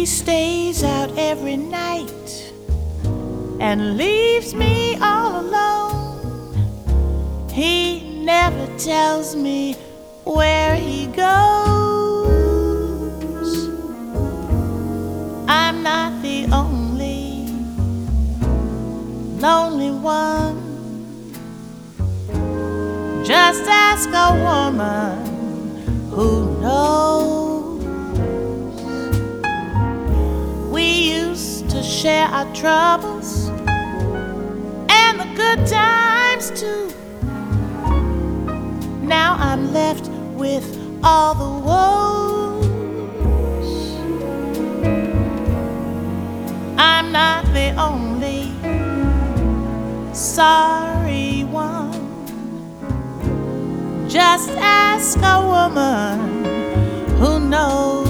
He stays out every night and leaves me all alone. He never tells me where he goes. I'm not the only lonely one. Just ask a woman who knows. We used to share our troubles and the good times too. Now I'm left with all the woes. I'm not the only sorry one. Just ask a woman who knows.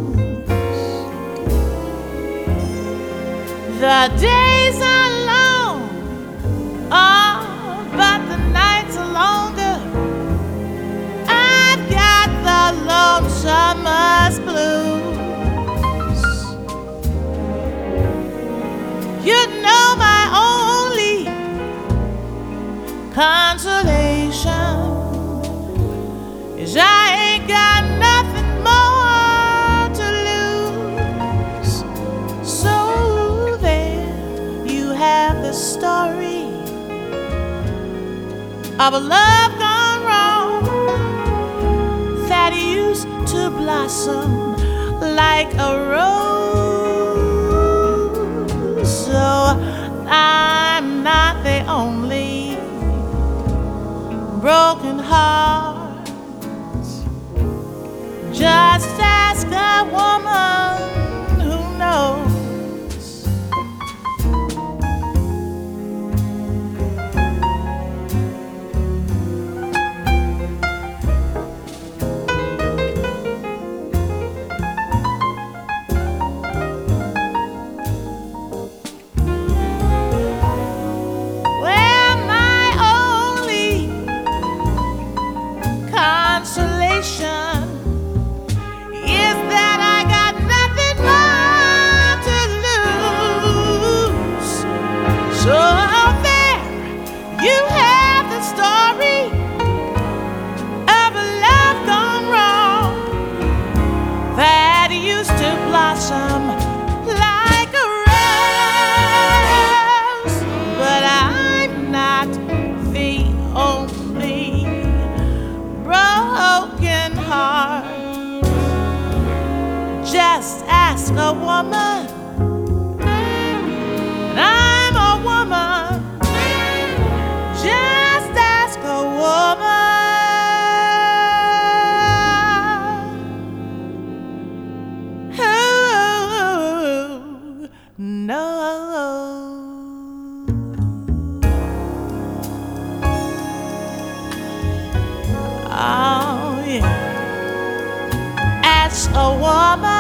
The days are long, oh, but the nights are longer. I've got the lonesome's blues. You know my only consolation is I ain't got nothing more to lose. So there you have the story of a love gone wrong that used to blossom like a rose. So I'm not the only broken heart. Just ask a woman who knows. Well, my only consolation is that I got nothing more to lose. So there you have the story of a love gone wrong that used to blossom like a rose. But I'm not the only broken heart. Just ask a woman, and I'm a woman. Just ask a woman who knows. Oh yeah, ask a woman